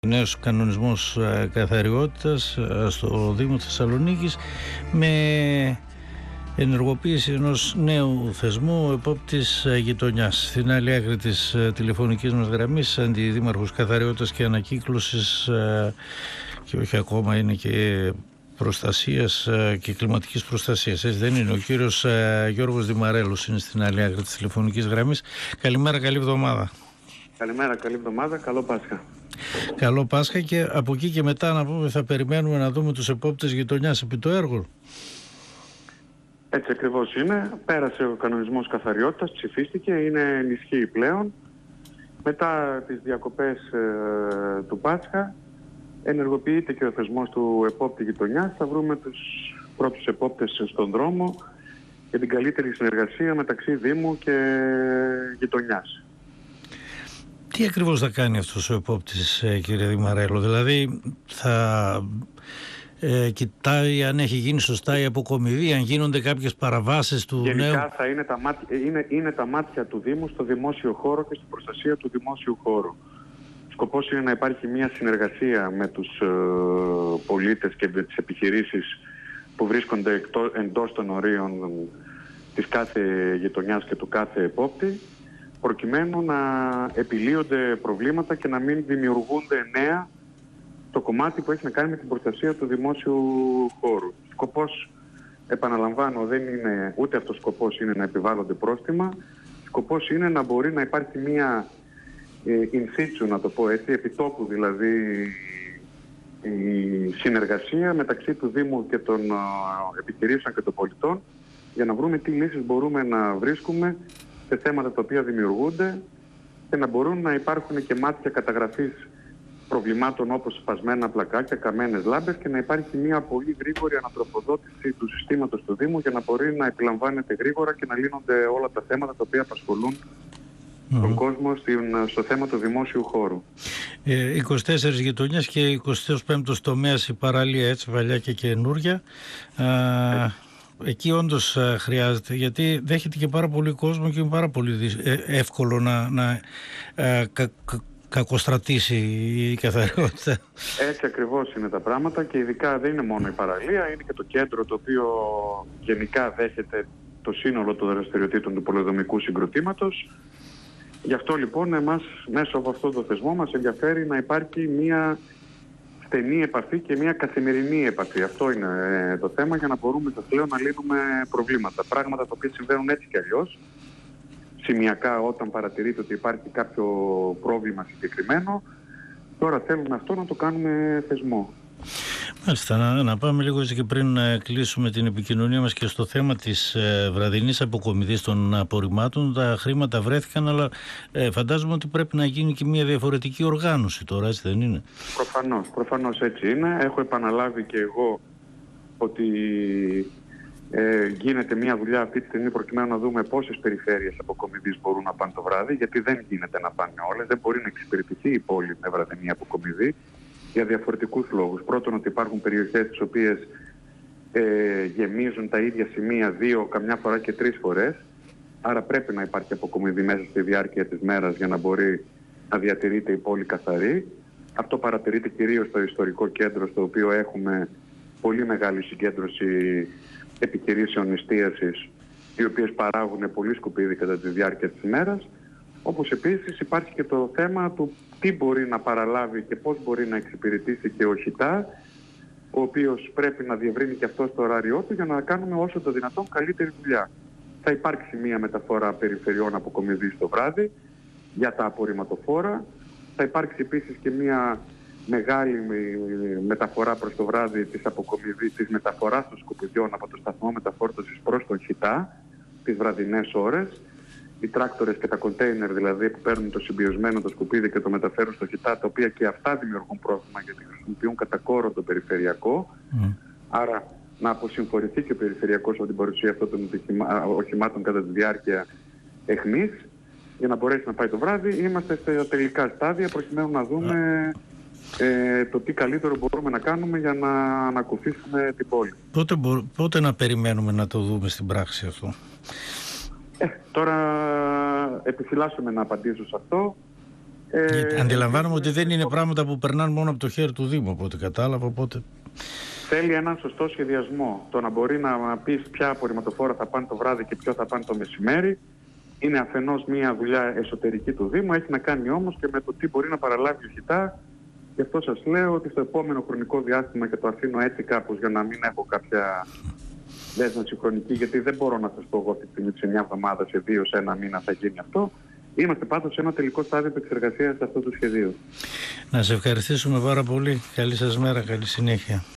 Νέος κανονισμός καθαριότητας στο Δήμο Θεσσαλονίκης με ενεργοποίηση ενός νέου θεσμού, ο επόπτης γειτονιάς. Στην άλλη άκρη της τηλεφωνικής μας γραμμής, αντιδήμαρχος καθαριότητας και ανακύκλωσης και όχι ακόμα, είναι και προστασίας και κλιματικής προστασίας. Έτσι δεν είναι? Ο κύριος Γιώργος Δημαρέλος είναι στην άλλη άκρη της τηλεφωνικής γραμμής. Καλημέρα, καλή εβδομάδα. Καλημέρα, καλή εβδομάδα, καλό Πάσχα. Καλό Πάσχα, και από εκεί και μετά να πούμε, θα περιμένουμε να δούμε τους επόπτες γειτονιάς επί το έργο. Έτσι ακριβώς είναι. Πέρασε ο κανονισμός καθαριότητας, ψηφίστηκε, είναι ενισχύει πλέον. Μετά τις διακοπές του Πάσχα ενεργοποιείται και ο θεσμός του επόπτη γειτονιάς. Θα βρούμε τους πρώτους επόπτες στον δρόμο για την καλύτερη συνεργασία μεταξύ Δήμου και γειτονιάς. Τι ακριβώς θα κάνει αυτός ο επόπτης, κύριε Δημαρέλο? Δηλαδή θα κοιτάει αν έχει γίνει σωστά η αποκομιδή, αν γίνονται κάποιες παραβάσεις του νέου? Γενικά θα είναι τα μάτια του Δήμου στο δημόσιο χώρο και στην προστασία του δημόσιου χώρου. Σκοπός είναι να υπάρχει μια συνεργασία με τους πολίτες και με τις επιχειρήσεις που βρίσκονται εντός των ορίων της κάθε γειτονιάς και του κάθε επόπτη, προκειμένου να επιλύονται προβλήματα και να μην δημιουργούνται νέα το κομμάτι που έχει να κάνει με την προστασία του δημόσιου χώρου. Σκοπός, επαναλαμβάνω, δεν είναι ούτε αυτός σκοπός είναι να επιβάλλονται πρόστιμα. Σκοπός είναι να μπορεί να υπάρχει μια in situ, να το πω έτσι, επιτόπου δηλαδή, η συνεργασία μεταξύ του Δήμου και των επιχειρήσεων και των πολιτών, για να βρούμε τι λύσεις μπορούμε να βρίσκουμε σε θέματα τα οποία δημιουργούνται και να μπορούν να υπάρχουν και μάτια καταγραφής προβλημάτων όπως σπασμένα πλακάκια, καμένες λάμπες, και να υπάρχει μια πολύ γρήγορη ανατροφοδότηση του συστήματος του Δήμου για να μπορεί να επιλαμβάνεται γρήγορα και να λύνονται όλα τα θέματα τα οποία απασχολούν τον κόσμο στο θέμα του δημόσιου χώρου. 24 γειτονιές και 25ος τομέας η παραλία, έτσι, παλιά και καινούρια. Εκεί όντως χρειάζεται, γιατί δέχεται και πάρα πολύ κόσμο και είναι πάρα πολύ εύκολο να κακοστρατήσει η καθαριότητα. Έτσι ακριβώς είναι τα πράγματα, και ειδικά δεν είναι μόνο η παραλία, είναι και το κέντρο, το οποίο γενικά δέχεται το σύνολο των δραστηριοτήτων του πολεοδομικού συγκροτήματος. Γι' αυτό λοιπόν εμάς μέσω από αυτό το θεσμό μας ενδιαφέρει να υπάρχει μια στενή επαφή και μια καθημερινή επαφή. Αυτό είναι το θέμα, για να μπορούμε πλέον να λύνουμε προβλήματα. Πράγματα τα οποία συμβαίνουν έτσι κι αλλιώς. Σημειακά, όταν παρατηρείται ότι υπάρχει κάποιο πρόβλημα συγκεκριμένο, τώρα θέλουμε αυτό να το κάνουμε θεσμό. Μάλιστα, να πάμε λίγο και πριν κλείσουμε την επικοινωνία μας και στο θέμα της βραδινής αποκομιδής των απορριμμάτων. Τα χρήματα βρέθηκαν, αλλά φαντάζομαι ότι πρέπει να γίνει και μια διαφορετική οργάνωση τώρα, έτσι δεν είναι? Προφανώς έτσι είναι. Έχω επαναλάβει και εγώ ότι γίνεται μια δουλειά αυτή τη στιγμή προκειμένου να δούμε πόσες περιφέρειες αποκομιδής μπορούν να πάνε το βράδυ, γιατί δεν γίνεται να πάνε όλες. Δεν μπορεί να εξυπηρετηθεί η πόλη με βραδινή αποκομιδή για διαφορετικούς λόγους. Πρώτον, ότι υπάρχουν περιοχές τις οποίες γεμίζουν τα ίδια σημεία 2, καμιά φορά και 3 φορές. Άρα πρέπει να υπάρχει αποκομιδή μέσα στη διάρκεια της μέρας για να μπορεί να διατηρείται η πόλη καθαρή. Αυτό παρατηρείται κυρίως στο ιστορικό κέντρο, στο οποίο έχουμε πολύ μεγάλη συγκέντρωση επιχειρήσεων εστίασης, οι οποίες παράγουν πολύ σκουπίδι κατά τη διάρκεια της ημέρας. Όπως επίσης υπάρχει και το θέμα του τι μπορεί να παραλάβει και πώς μπορεί να εξυπηρετήσει και ο ΧΙΤΑ, ο οποίος πρέπει να διευρύνει και αυτό το ωράριό του για να κάνουμε όσο το δυνατόν καλύτερη δουλειά. Θα υπάρξει μια μεταφορά περιφερειών αποκομιδής το βράδυ για τα απορριμματοφόρα. Θα υπάρξει επίσης και μια μεγάλη μεταφορά προς το βράδυ της μεταφοράς των σκουπιδιών από το σταθμό μεταφόρτωσης προς τον ΧΙΤΑ τις βραδινές ώρες. Οι τράκτορες και τα κοντέινερ δηλαδή που παίρνουν το συμπιεσμένο το σκουπίδι και το μεταφέρουν στο ΧΙΤΑ, τα οποία και αυτά δημιουργούν πρόβλημα γιατί χρησιμοποιούν κατά κόρο το περιφερειακό. Άρα να αποσυμφορηθεί και ο περιφερειακός από την παρουσία αυτών των οχημάτων κατά τη διάρκεια αιχμής, για να μπορέσει να πάει το βράδυ. Είμαστε στα τελικά στάδια προκειμένου να δούμε το τι καλύτερο μπορούμε να κάνουμε για να ανακουφίσουμε την πόλη. Πότε να περιμένουμε να το δούμε στην πράξη αυτό? Τώρα επιφυλάσσομαι να απαντήσω σε αυτό. Αντιλαμβάνομαι ότι δεν είναι πράγματα που περνάνε μόνο από το χέρι του Δήμου, από ό,τι κατάλαβα, οπότε... Θέλει έναν σωστό σχεδιασμό. Το να μπορεί να πεις ποια απορριμματοφόρα θα πάνε το βράδυ και ποιο θα πάνε το μεσημέρι είναι αφενός μια δουλειά εσωτερική του Δήμου, έχει να κάνει όμως και με το τι μπορεί να παραλάβει ο ΧΙΤΑ. Γι' αυτό σας λέω ότι στο επόμενο χρονικό διάστημα, και το αφήνω έτσι κάπως για να μην έχω κάποια δέσμευση χρονική, γιατί δεν μπορώ να σας πω εγώ αυτή τη στιγμή σε μια εβδομάδα, σε 2, σε 1 μήνα θα γίνει αυτό. Είμαστε πάντως σε ένα τελικό στάδιο επεξεργασίας αυτού του σχεδίου. Να σε ευχαριστήσουμε πάρα πολύ. Καλή σας μέρα, καλή συνέχεια.